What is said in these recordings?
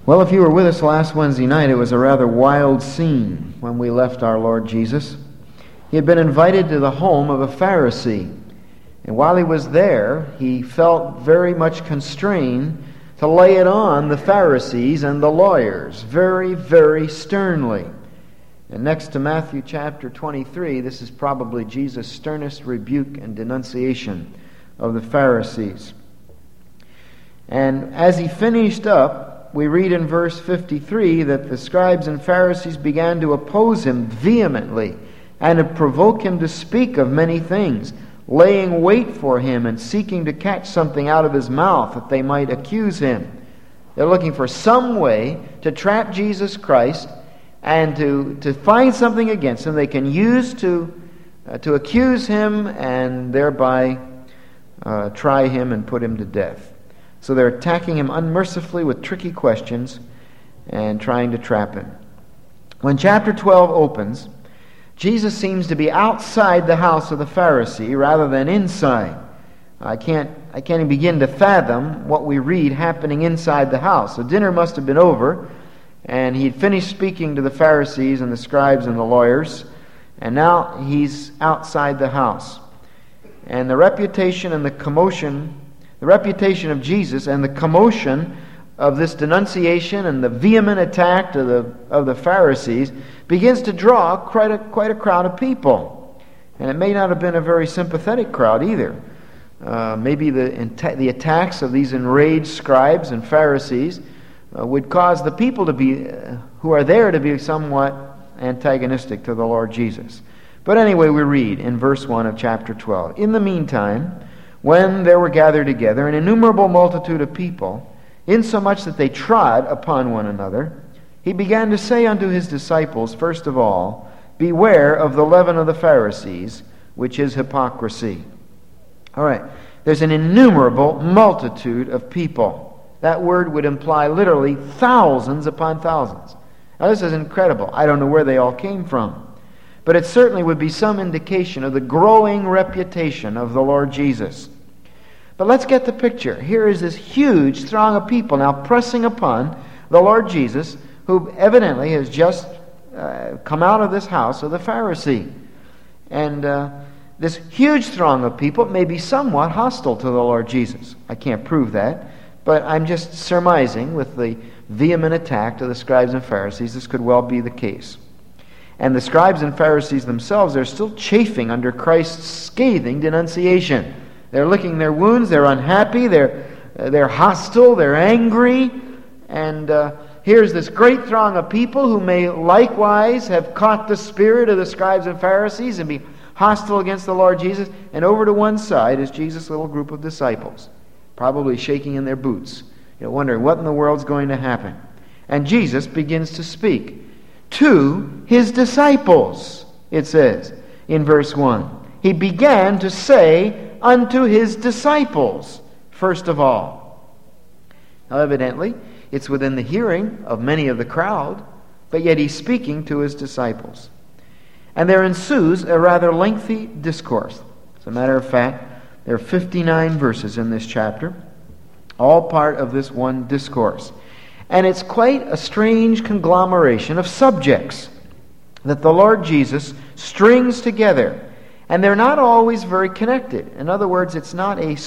Well, if you were with us last Wednesday night, it was a rather wild scene when we left our Lord Jesus. He had been invited to the home of a Pharisee. And while he was there, he felt very much constrained to lay it on the Pharisees and the lawyers very, very sternly. And next to Matthew chapter 23, this is probably Jesus' sternest rebuke and denunciation of the Pharisees. And as he finished up, we read in verse 53 that the scribes and Pharisees began to oppose him vehemently and to provoke him to speak of many things, laying wait for him and seeking to catch something out of his mouth that they might accuse him. They're looking for some way to trap Jesus Christ and to find something against him they can use to accuse him and thereby try him and put him to death. So they're attacking him unmercifully with tricky questions and trying to trap him. When chapter 12 opens, Jesus seems to be outside the house of the Pharisee rather than inside. I can't even begin to fathom what we read happening inside the house. So dinner must have been over, and he'd finished speaking to the Pharisees and the scribes and the lawyers, and now he's outside the house. And the reputation and the commotion, the reputation of Jesus and the commotion of this denunciation and the vehement attack of the Pharisees begins to draw quite a crowd of people. And it may not have been a very sympathetic crowd either. Maybe the attacks of these enraged scribes and Pharisees would cause the people to be who are there to be somewhat antagonistic to the Lord Jesus. But anyway, we read in verse 1 of chapter 12, "In the meantime, when there were gathered together an innumerable multitude of people, insomuch that they trod upon one another, he began to say unto his disciples, first of all, Beware of the leaven of the Pharisees, which is hypocrisy." All right, there's an innumerable multitude of people. That word would imply literally thousands upon thousands. Now this is incredible. I don't know where they all came from. But it certainly would be some indication of the growing reputation of the Lord Jesus. But let's get the picture. Here is this huge throng of people now pressing upon the Lord Jesus, who evidently has just come out of this house of the Pharisee. And this huge throng of people may be somewhat hostile to the Lord Jesus. I can't prove that, but I'm just surmising with the vehement attack to the scribes and Pharisees, this could well be the case. And the scribes and Pharisees themselves are still chafing under Christ's scathing denunciation. They're licking their wounds, they're unhappy, they're hostile, they're angry. And here's this great throng of people who may likewise have caught the spirit of the scribes and Pharisees and be hostile against the Lord Jesus. And over to one side is Jesus' little group of disciples, probably shaking in their boots, wondering what in the world's going to happen. And Jesus begins to speak to his disciples, it says in verse 1. He began to say unto his disciples, first of all. Now evidently, it's within the hearing of many of the crowd, but yet he's speaking to his disciples. And there ensues a rather lengthy discourse. As a matter of fact, there are 59 verses in this chapter, all part of this one discourse. And it's quite a strange conglomeration of subjects that the Lord Jesus strings together. And they're not always very connected. In other words, it's not a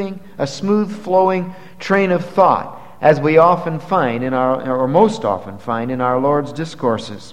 smooth flowing train of thought, as we often find most often find in our Lord's discourses.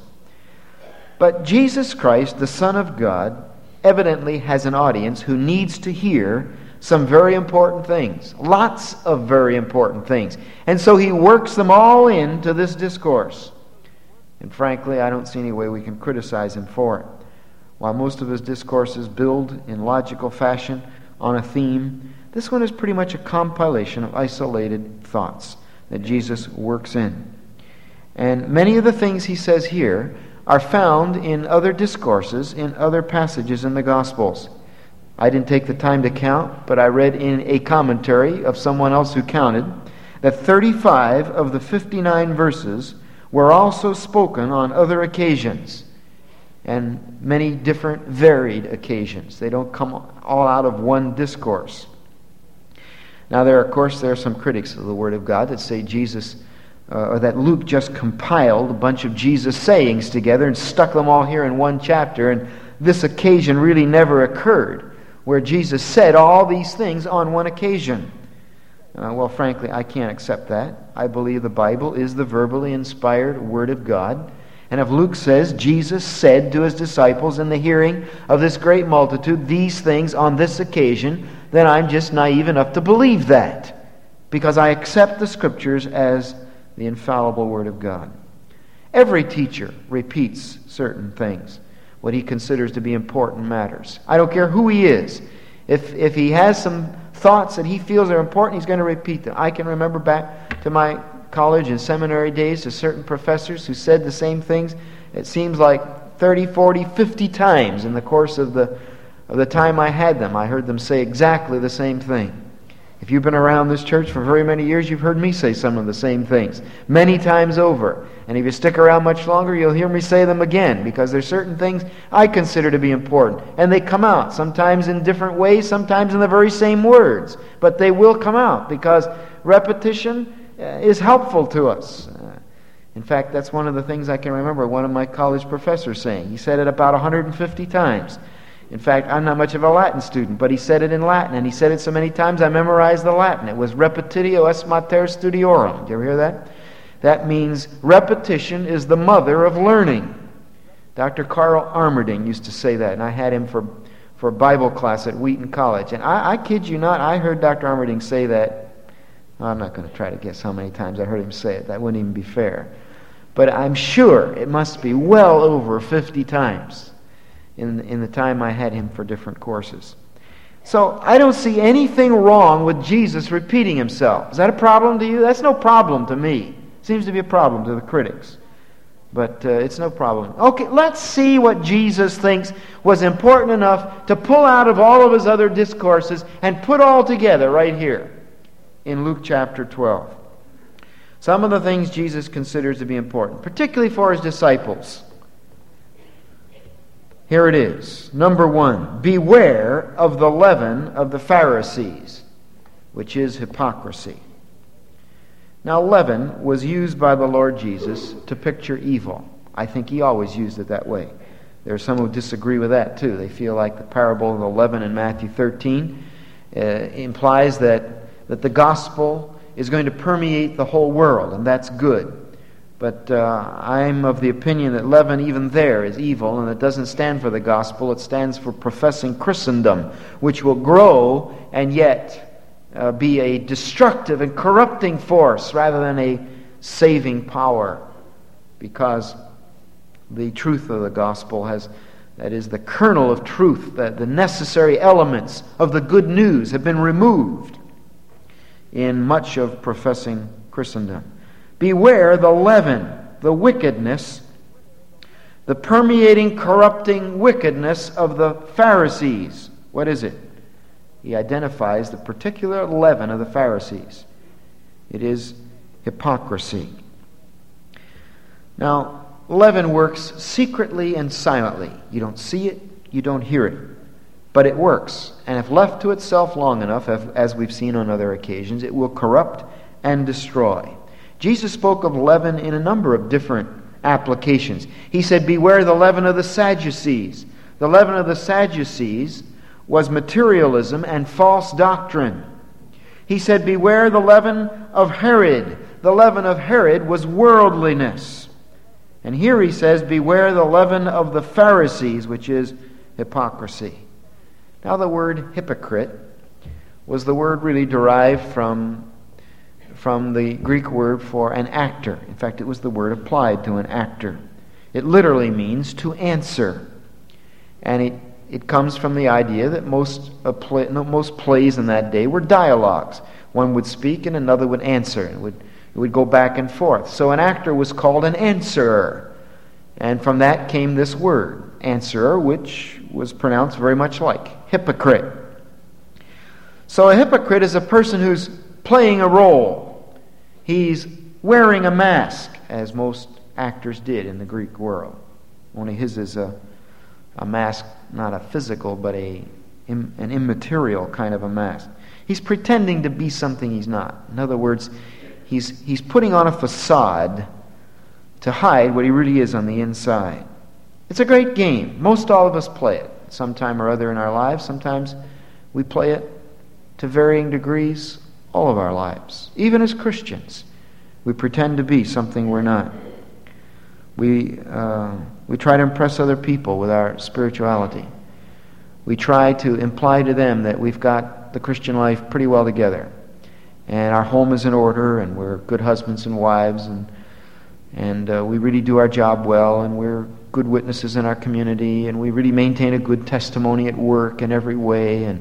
But Jesus Christ, the Son of God, evidently has an audience who needs to hear some very important things. Lots of very important things. And so he works them all into this discourse. And frankly, I don't see any way we can criticize him for it. While most of his discourses build in logical fashion on a theme, this one is pretty much a compilation of isolated thoughts that Jesus works in. And many of the things he says here are found in other discourses, in other passages in the Gospels. I didn't take the time to count, but I read in a commentary of someone else who counted that 35 of the 59 verses were also spoken on other occasions, and many different varied occasions. They don't come all out of one discourse. Now there are some critics of the Word of God that say Jesus or that Luke just compiled a bunch of Jesus' sayings together and stuck them all here in one chapter, and this occasion really never occurred, where Jesus said all these things on one occasion. Well, frankly, I can't accept that. I believe the Bible is the verbally inspired Word of God. And if Luke says Jesus said to his disciples in the hearing of this great multitude these things on this occasion, then I'm just naive enough to believe that, because I accept the Scriptures as the infallible Word of God. Every teacher repeats certain things, what he considers to be important matters. I don't care who he is. If he has some thoughts that he feels are important, he's going to repeat them. I can remember back to my college and seminary days to certain professors who said the same things. It seems like 30, 40, 50 times in the course of the time I had them. I heard them say exactly the same thing. If you've been around this church for very many years, you've heard me say some of the same things many times over. And if you stick around much longer, you'll hear me say them again, because there's certain things I consider to be important. And they come out, sometimes in different ways, sometimes in the very same words. But they will come out, because repetition is helpful to us. In fact, that's one of the things I can remember one of my college professors saying. He said it about 150 times. In fact, I'm not much of a Latin student, but he said it in Latin, and he said it so many times I memorized the Latin. It was repetitio est mater studiorum. Did you ever hear that? That means repetition is the mother of learning. Dr. Carl Armerding used to say that, and I had him for Bible class at Wheaton College. And I kid you not, I heard Dr. Armerding say that. I'm not going to try to guess how many times I heard him say it. That wouldn't even be fair. But I'm sure it must be well over 50 times in the time I had him for different courses. So I don't see anything wrong with Jesus repeating himself. Is that a problem to you? That's no problem to me. It seems to be a problem to the critics. But it's no problem. Okay, let's see what Jesus thinks was important enough to pull out of all of his other discourses and put all together right here in Luke chapter 12. Some of the things Jesus considers to be important, particularly for his disciples. Here it is. Number 1, beware of the leaven of the Pharisees, which is hypocrisy. Now, leaven was used by the Lord Jesus to picture evil. I think he always used it that way. There are some who disagree with that too. They feel like the parable of the leaven in Matthew 13 implies that the gospel is going to permeate the whole world, and that's good. But I'm of the opinion that leaven, even there, is evil, and it doesn't stand for the gospel. It stands for professing Christendom, which will grow and yet be a destructive and corrupting force rather than a saving power, because the truth of the gospel that is the kernel of truth, the necessary elements of the good news have been removed in much of professing Christendom. Beware the leaven, the wickedness, the permeating, corrupting wickedness of the Pharisees. What is it? He identifies the particular leaven of the Pharisees. It is hypocrisy. Now, leaven works secretly and silently. You don't see it, you don't hear it. But it works. And if left to itself long enough, as we've seen on other occasions, it will corrupt and destroy. Jesus spoke of leaven in a number of different applications. He said, beware the leaven of the Sadducees. The leaven of the Sadducees was materialism and false doctrine. He said, beware the leaven of Herod. The leaven of Herod was worldliness. And here he says, beware the leaven of the Pharisees, which is hypocrisy. Now the word hypocrite was the word really derived from the Greek word for an actor. In fact, it was the word applied to an actor. It literally means to answer. And it comes from the idea that most plays in that day were dialogues. One would speak and another would answer. It would go back and forth. So an actor was called an answerer. And from that came this word, answerer, which was pronounced very much like hypocrite. So a hypocrite is a person who's playing a role. He's wearing a mask, as most actors did in the Greek world. Only his is a mask, not a physical, but an immaterial kind of a mask. He's pretending to be something he's not. In other words, He's putting on a facade to hide what he really is on the inside. It's a great game. Most all of us play it sometime or other in our lives. Sometimes we play it to varying degrees all of our lives. Even as Christians, we pretend to be something we're not. We try to impress other people with our spirituality. We try to imply to them that we've got the Christian life pretty well together, and our home is in order, and we're good husbands and wives, and we really do our job well, and we're good witnesses in our community, and we really maintain a good testimony at work in every way, and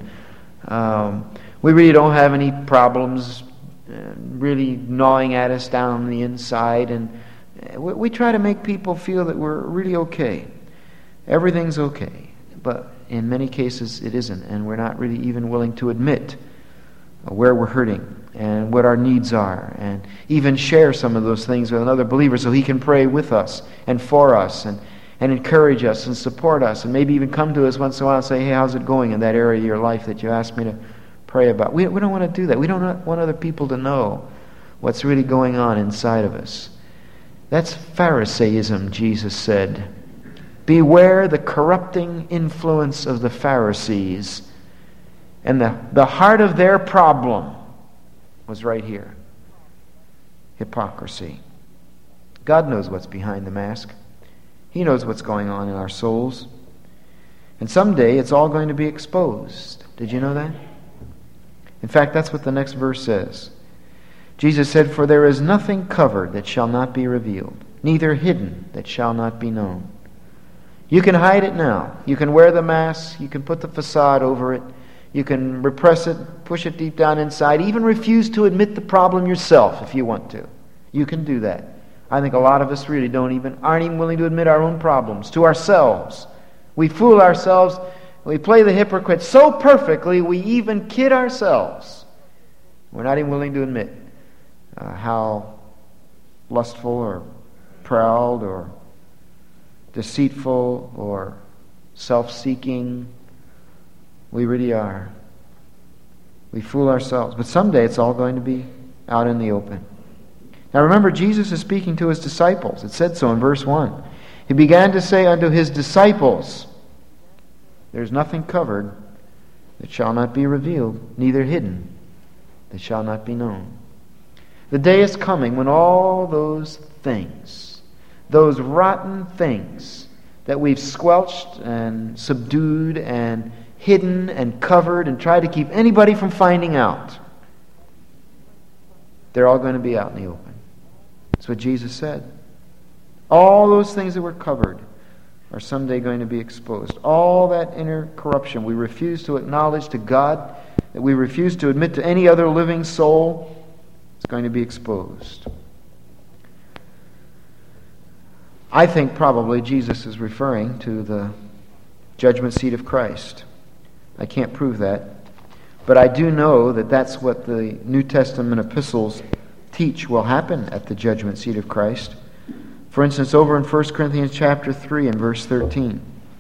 we really don't have any problems really gnawing at us down on the inside, and we try to make people feel that we're really okay. Everything's okay. But in many cases it isn't, and we're not really even willing to admit where we're hurting and what our needs are, and even share some of those things with another believer so he can pray with us and for us and encourage us and support us, and maybe even come to us once in a while and say, hey, how's it going in that area of your life that you asked me to pray about. We don't want to do that. We don't want other people to know what's really going on inside of us. That's Pharisaism, Jesus said. Beware the corrupting influence of the Pharisees. And the heart of their problem was right here. Hypocrisy. God knows what's behind the mask. He knows what's going on in our souls. And someday it's all going to be exposed. Did you know that? In fact, that's what the next verse says. Jesus said, "For there is nothing covered that shall not be revealed, neither hidden that shall not be known." You can hide it now. You can wear the mask. You can put the facade over it. You can repress it, push it deep down inside, even refuse to admit the problem yourself if you want to. You can do that. I think a lot of us really aren't even willing to admit our own problems to ourselves. We fool ourselves. We play the hypocrite so perfectly we even kid ourselves. We're not even willing to admit how lustful or proud or deceitful or self-seeking we really are. We fool ourselves. But someday it's all going to be out in the open. Now remember, Jesus is speaking to his disciples. It said so in verse 1. He began to say unto his disciples, "There's nothing covered that shall not be revealed, neither hidden that shall not be known." The day is coming when all those things, those rotten things that we've squelched and subdued and hidden and covered and tried to keep anybody from finding out, they're all going to be out in the open. That's what Jesus said. All those things that were covered are someday going to be exposed. All that inner corruption we refuse to acknowledge to God, that we refuse to admit to any other living soul, is going to be exposed. I think probably Jesus is referring to the judgment seat of Christ. I can't prove that, but I do know that that's what the New Testament epistles teach will happen at the judgment seat of Christ. For instance, over in 1 Corinthians chapter 3 and verse 13.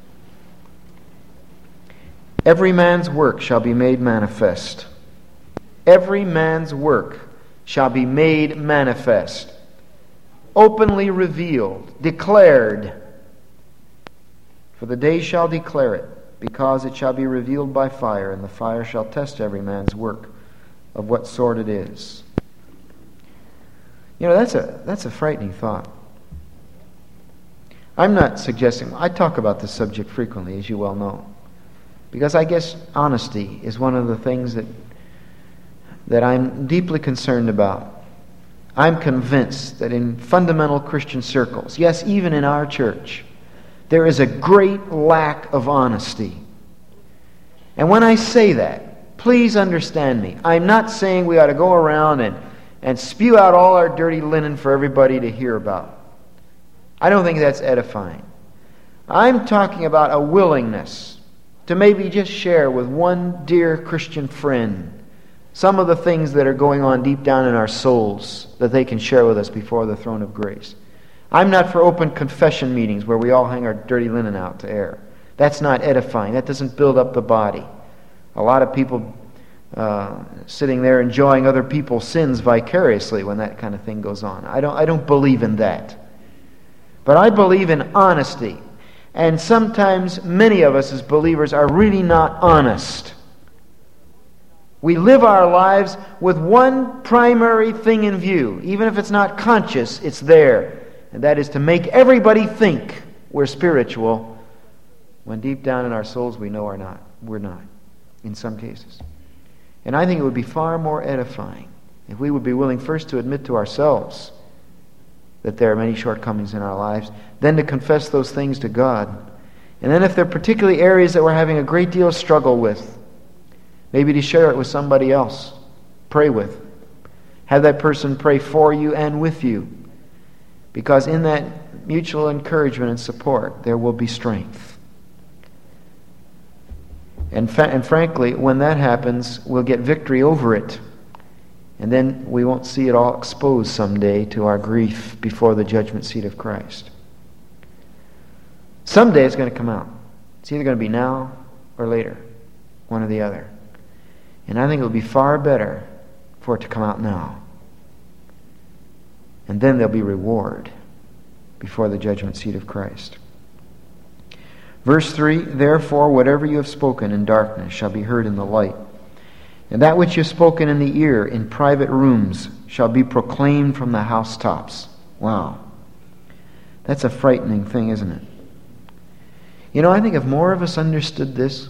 Every man's work shall be made manifest. Every man's work shall be made manifest. Openly revealed, declared. For the day shall declare it, because it shall be revealed by fire, and the fire shall test every man's work of what sort it is. You know, that's a frightening thought. I'm not suggesting, I talk about this subject frequently, as you well know, because I guess honesty is one of the things that I'm deeply concerned about. I'm convinced that in fundamental Christian circles, yes, even in our church, there is a great lack of honesty. And when I say that, please understand me. I'm not saying we ought to go around and spew out all our dirty linen for everybody to hear about. I don't think that's edifying. I'm talking about a willingness to maybe just share with one dear Christian friend some of the things that are going on deep down in our souls that they can share with us before the throne of grace. I'm not for open confession meetings where we all hang our dirty linen out to air. That's not edifying. That doesn't build up the body. A lot of people sitting there enjoying other people's sins vicariously when that kind of thing goes on. I don't believe in that. But I believe in honesty. And sometimes many of us as believers are really not honest. We live our lives with one primary thing in view. Even if it's not conscious, it's there. And that is to make everybody think we're spiritual, when deep down in our souls we know we're not, in some cases. And I think it would be far more edifying if we would be willing first to admit to ourselves that there are many shortcomings in our lives, then to confess those things to God. And then if there are particularly areas that we're having a great deal of struggle with, maybe to share it with somebody else, pray with. Have that person pray for you and with you. Because in that mutual encouragement and support, there will be strength. And frankly, when that happens, we'll get victory over it. And then we won't see it all exposed someday to our grief before the judgment seat of Christ. Someday it's going to come out. It's either going to be now or later, one or the other. And I think it would be far better for it to come out now. And then there'll be reward before the judgment seat of Christ. Verse 3, therefore whatever you have spoken in darkness shall be heard in the light. And that which you have spoken in the ear in private rooms shall be proclaimed from the housetops. Wow. That's a frightening thing, isn't it? You know, I think if more of us understood this,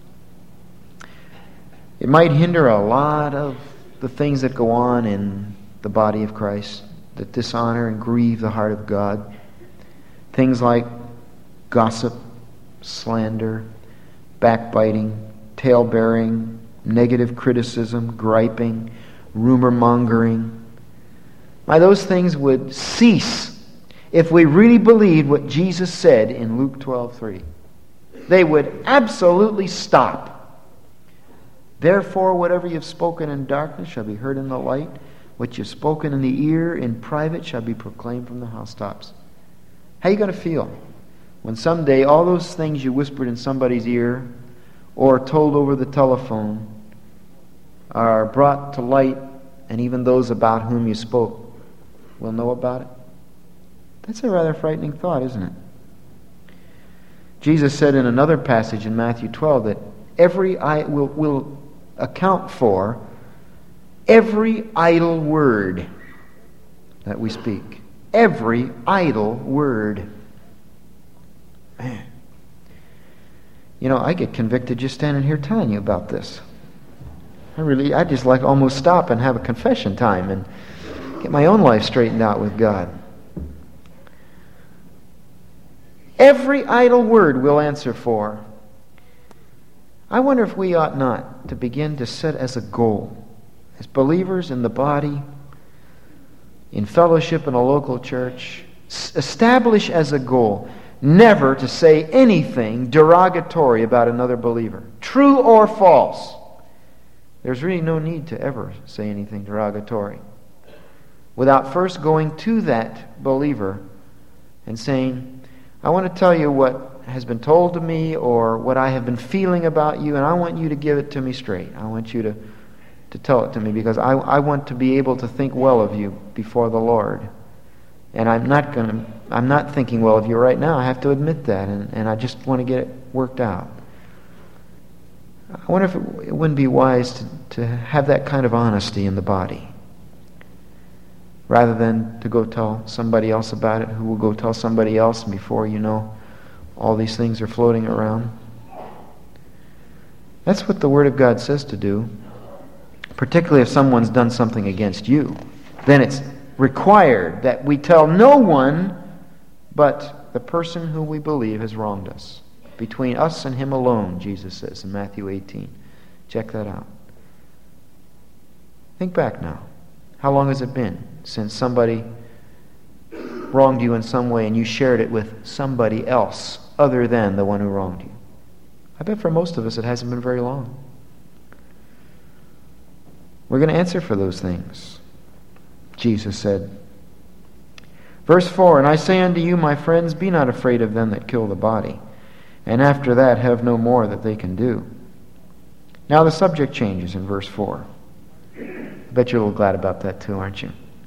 it might hinder a lot of the things that go on in the body of Christ that dishonor and grieve the heart of God. Things like gossip, slander, backbiting, tale-bearing, negative criticism, griping, rumor-mongering. Why, those things would cease if we really believed what Jesus said in Luke 12:3. They would absolutely stop. Therefore, whatever you have spoken in darkness shall be heard in the light. What you have spoken in the ear in private shall be proclaimed from the housetops. How are you going to feel when someday all those things you whispered in somebody's ear or told over the telephone are brought to light, and even those about whom you spoke will know about it? That's a rather frightening thought, isn't it? Jesus said in another passage in Matthew 12 that will account for every idle word that we speak. Every idle word. Man. You know, I get convicted just standing here telling you about this. I just like almost stop and have a confession time and get my own life straightened out with God. Every idle word we'll answer for. I wonder if we ought not to begin to set as a goal, as believers in the body, in fellowship in a local church, establish as a goal never to say anything derogatory about another believer, true or false. There's really no need to ever say anything derogatory without first going to that believer and saying, I want to tell you what has been told to me or what I have been feeling about you, and I want you to give it to me straight. I want you to tell it to me because I want to be able to think well of you before the Lord. And I'm not thinking well of you right now. I have to admit that, and I just want to get it worked out. I wonder if it wouldn't be wise to have that kind of honesty in the body, rather than to go tell somebody else about it, who will go tell somebody else, and before you know, all these things are floating around. That's what the Word of God says to do, particularly if someone's done something against you. Then it's required that we tell no one but the person who we believe has wronged us. Between us and him alone, Jesus says in Matthew 18. Check that out. Think back now. How long has it been since somebody wronged you in some way and you shared it with somebody else other than the one who wronged you? I bet for most of us it hasn't been very long. We're going to answer for those things, Jesus said. Verse 4, and I say unto you, my friends, be not afraid of them that kill the body, and after that have no more that they can do. Now the subject changes in verse 4. I bet you're a little glad about that too, aren't you?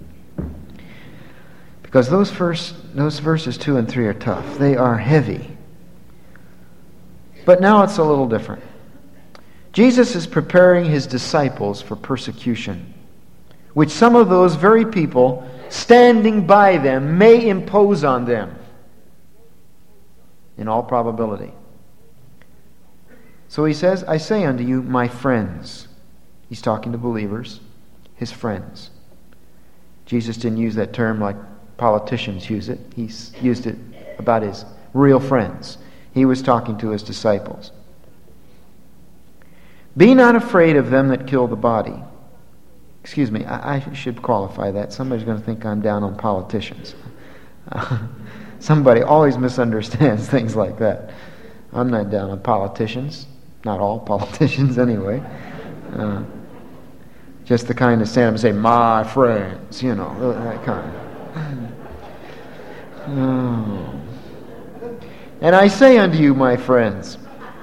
Because those verses 2 and 3 are tough. They are heavy. But now it's a little different. Jesus is preparing his disciples for persecution, which some of those very people standing by them may impose on them, in all probability. So he says, I say unto you, my friends. He's talking to believers, his friends. Jesus didn't use that term like politicians use it. He used it about his real friends. He was talking to his disciples. Be not afraid of them that kill the body. Excuse me, I should qualify that. Somebody's going to think I'm down on politicians. Somebody always misunderstands things like that. I'm not down on politicians. Not all politicians, anyway. Just the kind of stand up and say, my friends, that kind. Oh. And I say unto you, my friends,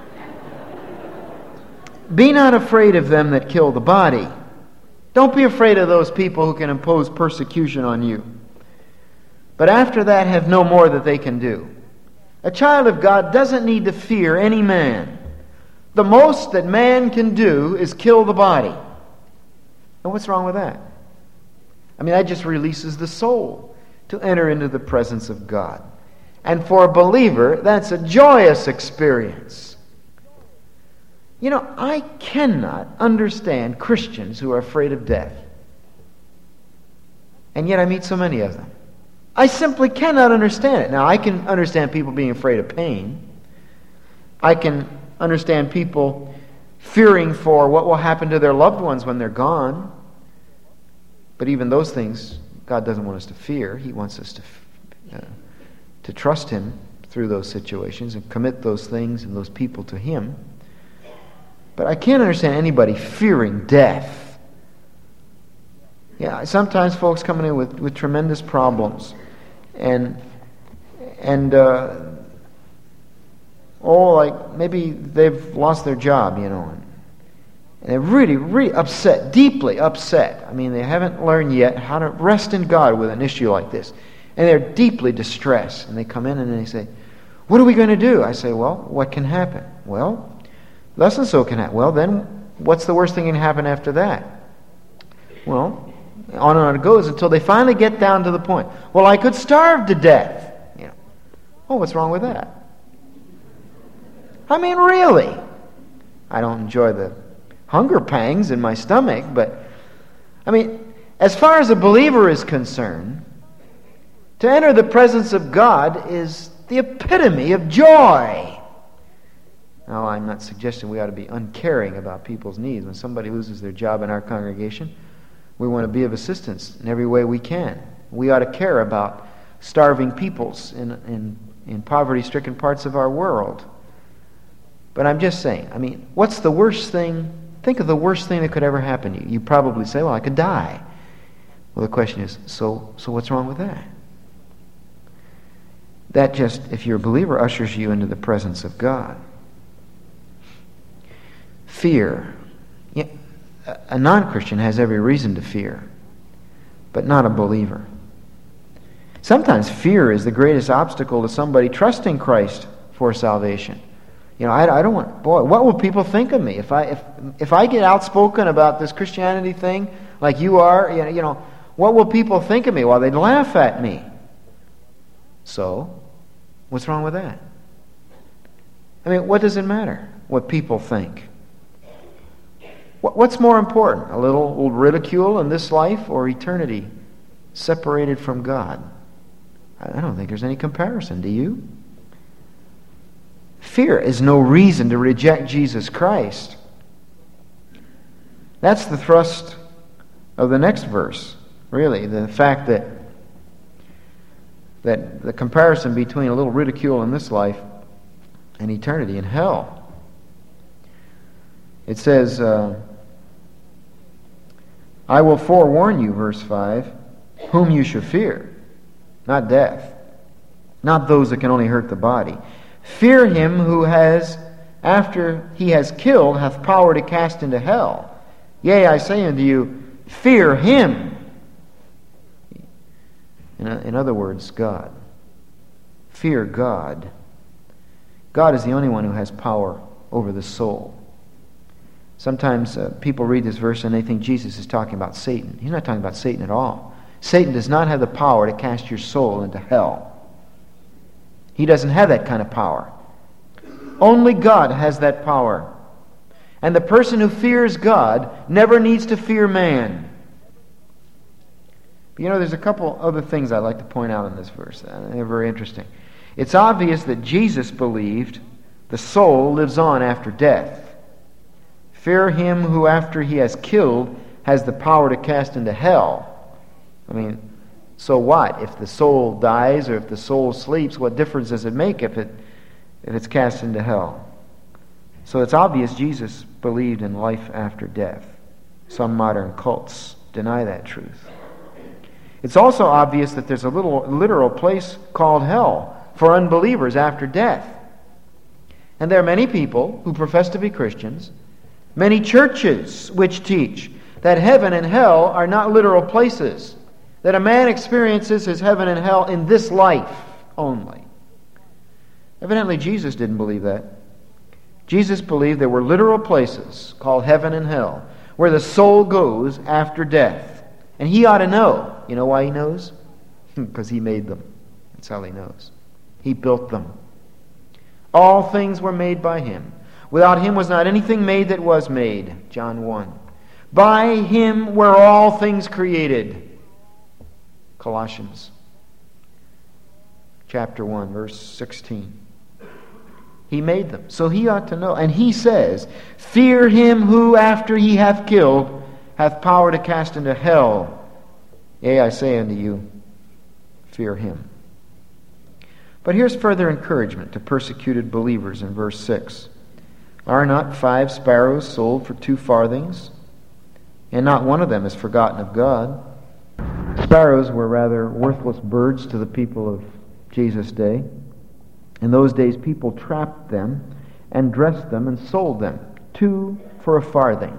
be not afraid of them that kill the body. Don't be afraid of those people who can impose persecution on you. But after that, have no more that they can do. A child of God doesn't need to fear any man. The most that man can do is kill the body. And what's wrong with that? I mean, that just releases the soul to enter into the presence of God. And for a believer, that's a joyous experience. I cannot understand Christians who are afraid of death. And yet I meet so many of them. I simply cannot understand it. Now, I can understand people being afraid of pain. I can understand people fearing for what will happen to their loved ones when they're gone. But even those things, God doesn't want us to fear. He wants us to trust Him through those situations and commit those things and those people to Him. But I can't understand anybody fearing death. Yeah, sometimes folks come in with tremendous problems, and like maybe they've lost their job, and they're really, really upset, deeply upset. I mean, they haven't learned yet how to rest in God with an issue like this, and they're deeply distressed. And they come in and they say, "What are we going to do?" I say, "Well, what can happen?" "Well, thus and so can happen." "Well, then, what's the worst thing that can happen after that?" Well, on and on it goes until they finally get down to the point. "Well, I could starve to death." Oh, what's wrong with that? I mean, really? I don't enjoy the hunger pangs in my stomach, but I mean, as far as a believer is concerned, to enter the presence of God is the epitome of joy. Now, I'm not suggesting we ought to be uncaring about people's needs. When somebody loses their job in our congregation, we want to be of assistance in every way we can. We ought to care about starving peoples in poverty-stricken parts of our world. But I'm just saying, I mean, what's the worst thing? Think of the worst thing that could ever happen to you. You probably say, "Well, I could die." Well, the question is, so what's wrong with that? That just, if you're a believer, ushers you into the presence of God. Fear. Yeah, a non-Christian has every reason to fear, but not a believer. Sometimes fear is the greatest obstacle to somebody trusting Christ for salvation. I don't want, what will people think of me if I get outspoken about this Christianity thing like you are? What will people think of me? Well, they'd laugh at me. So, what's wrong with that? I mean, what does it matter what people think? What's more important, a little ridicule in this life or eternity separated from God? I don't think there's any comparison. Do you? Fear is no reason to reject Jesus Christ. That's the thrust of the next verse, really. The fact that the comparison between a little ridicule in this life and eternity in hell. It says, I will forewarn you, verse 5, whom you should fear. Not death. Not those that can only hurt the body. Fear him who has after he has killed, hath power to cast into hell. Yea, I say unto you, fear him. In other words, God. Fear God. God is the only one who has power over the soul. Sometimes people read this verse and they think Jesus is talking about Satan. He's not talking about Satan at all. Satan does not have the power to cast your soul into hell. He doesn't have that kind of power. Only God has that power. And the person who fears God never needs to fear man. But there's a couple other things I'd like to point out in this verse. They're very interesting. It's obvious that Jesus believed the soul lives on after death. Fear him who after he has killed has the power to cast into hell. So what? If the soul dies or if the soul sleeps, what difference does it make if it's cast into hell? So it's obvious Jesus believed in life after death. Some modern cults deny that truth. It's also obvious that there's a literal place called hell for unbelievers after death. And there are many people who profess to be Christians, many churches which teach that heaven and hell are not literal places, that a man experiences his heaven and hell in this life only. Evidently, Jesus didn't believe that. Jesus believed there were literal places called heaven and hell where the soul goes after death. And he ought to know. You know why he knows? Because he made them. That's how he knows. He built them. All things were made by him. Without him was not anything made that was made. John 1. By him were all things created. Colossians chapter 1, verse 16. He made them. So he ought to know. And he says, fear him who after he hath killed hath power to cast into hell. Yea, I say unto you, fear him. But here's further encouragement to persecuted believers in verse 6. Are not 5 sparrows sold for 2 farthings? And not one of them is forgotten of God. Sparrows were rather worthless birds to the people of Jesus' day. In those days, people trapped them and dressed them and sold them. 2 for a farthing,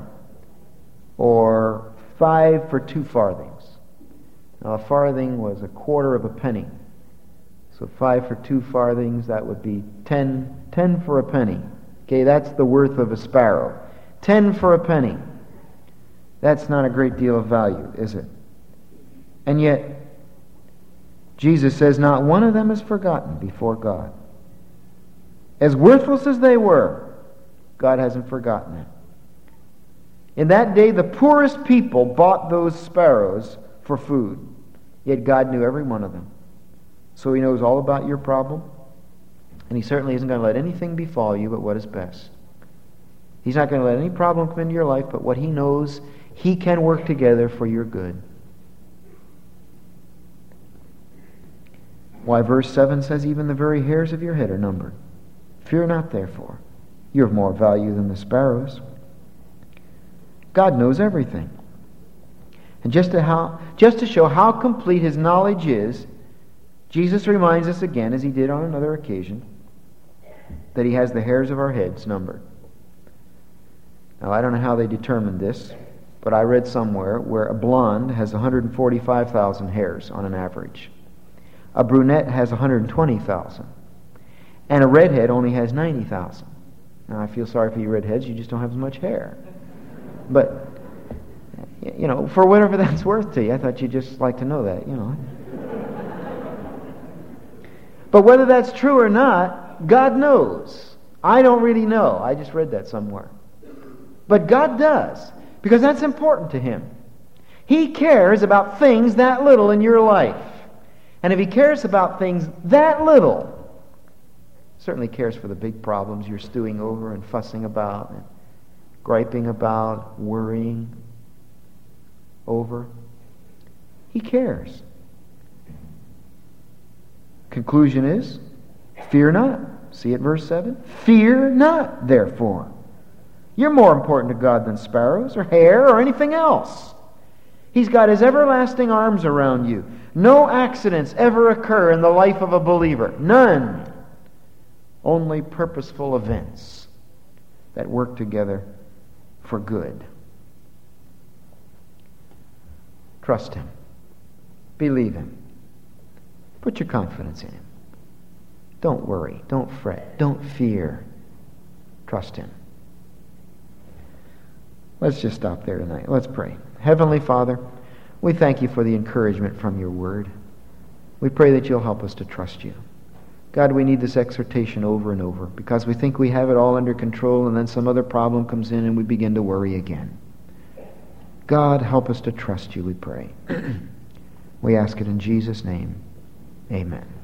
or 5 for 2 farthings. Now, a farthing was a quarter of a penny. So 5 for 2 farthings, that would be 10 for a penny. Okay, that's the worth of a sparrow. 10 for a penny. That's not a great deal of value, is it? And yet, Jesus says not one of them is forgotten before God. As worthless as they were, God hasn't forgotten it. In that day, the poorest people bought those sparrows for food. Yet God knew every one of them. So he knows all about your problem. And he certainly isn't going to let anything befall you but what is best. He's not going to let any problem come into your life but what he knows he can work together for your good. Why, verse 7 says, even the very hairs of your head are numbered. Fear not, therefore. You're of more value than the sparrows. God knows everything. And just to show how complete his knowledge is, Jesus reminds us again, as he did on another occasion, that he has the hairs of our heads numbered. Now, I don't know how they determined this, but I read somewhere where a blonde has 145,000 hairs on an average. A brunette has 120,000. And a redhead only has 90,000. Now, I feel sorry for you redheads, you just don't have as much hair. But, for whatever that's worth to you, I thought you'd just like to know that, But whether that's true or not, God knows. I don't really know. I just read that somewhere. But God does, because that's important to him. He cares about things that little in your life. And if he cares about things that little, certainly cares for the big problems you're stewing over and fussing about and griping about, worrying over. He cares. Conclusion is, fear not. See it, verse 7? Fear not, therefore. You're more important to God than sparrows or hair or anything else. He's got his everlasting arms around you. No accidents ever occur in the life of a believer. None. Only purposeful events. that work together for good. Trust Him. Believe Him. Put your confidence in Him. Don't worry. Don't fret. Don't fear. Trust Him. Let's just stop there tonight. Let's pray. Heavenly Father, we thank You for the encouragement from Your Word. We pray that You'll help us to trust You. God, we need this exhortation over and over because we think we have it all under control, and then some other problem comes in and we begin to worry again. God, help us to trust You, we pray. We ask it in Jesus' name. Amen.